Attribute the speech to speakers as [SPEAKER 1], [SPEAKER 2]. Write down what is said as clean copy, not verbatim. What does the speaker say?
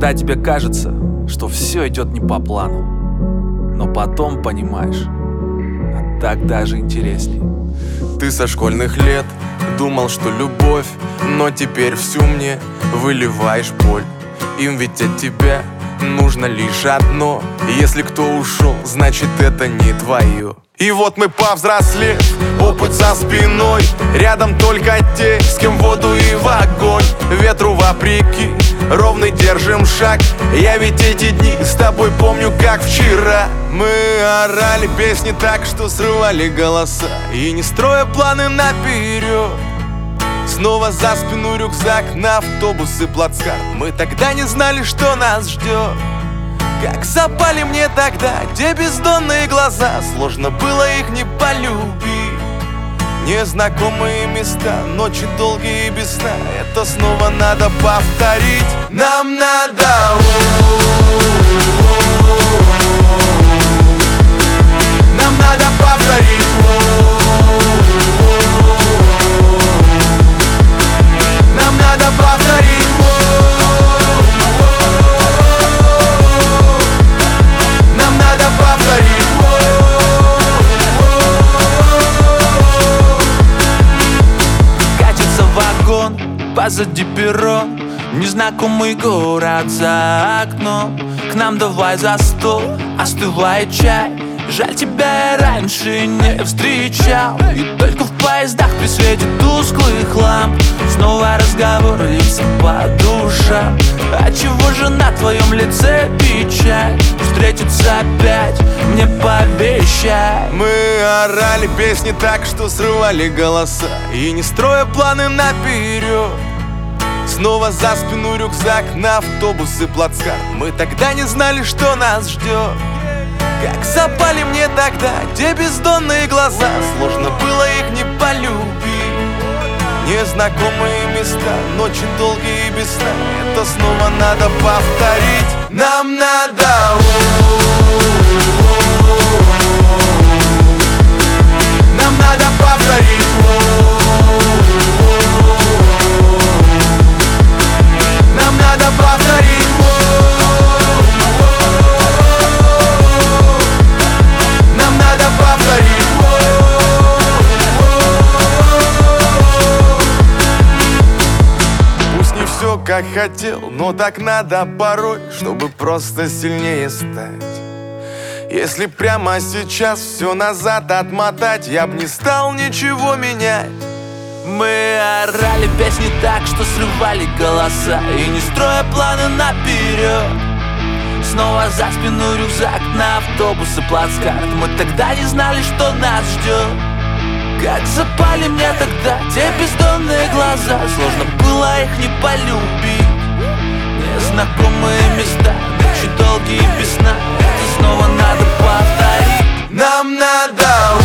[SPEAKER 1] Иногда тебе кажется, что все идет не по плану, но потом понимаешь, а так даже интересней.
[SPEAKER 2] Ты со школьных лет думал, что любовь, но теперь всю мне выливаешь боль. Им ведь от тебя нужно лишь одно. Если кто ушел, значит это не твое. И вот мы повзрослели, опыт за спиной. Рядом только те, с кем в воду и в огонь. Ветру вопреки, ровно держим шаг. Я ведь эти дни с тобой помню как вчера. Мы орали песни так, что срывали голоса, и не строя планы наперед. Снова за спину рюкзак, на автобус и плацкарт. Мы тогда не знали, что нас ждет. Как запали мне тогда те бездонные глаза, сложно было их не полюбить. Незнакомые места, ночи долгие и без сна, это снова надо повторить. Нам надо нам надо повторить. Нам надо повторить. Нам надо повторить.
[SPEAKER 3] Катится вагон, позади перрон, незнакомый город за окном. К нам давай за стол, остывает чай. Жаль, тебя я раньше не встречал. И только в поездах при свете тусклых ламп снова разговор, лица по душам. А чего же на твоем лице печаль? Встретиться опять мне пообещай.
[SPEAKER 2] Мы орали песни так, что срывали голоса, и не строя планы наперед. Снова за спину рюкзак, на автобус и плацкарт. Мы тогда не знали, что нас ждет. Как запали мне тогда те бездонные глаза, сложно было их не полюбить. Незнакомые места, ночи долгие и без сна, это снова надо повторить. Нам надо нам надо повторить. Нам надо повторить. Нам надо повторить. Пусть не все как хотел, но так надо порой, чтобы просто сильнее стать. Если прямо сейчас все назад отмотать, я б не стал ничего менять.
[SPEAKER 3] Мы орали песни так, что срывали голоса, и не строя планы наперед. Снова за спину рюкзак, на автобус и плацкарт. Мы тогда не знали, что нас ждет. Как запали мне тогда те бездонные глаза, сложно было их не полюбить. Незнакомые места, ночи долгие без сна, это снова надо повторить.
[SPEAKER 2] Нам надо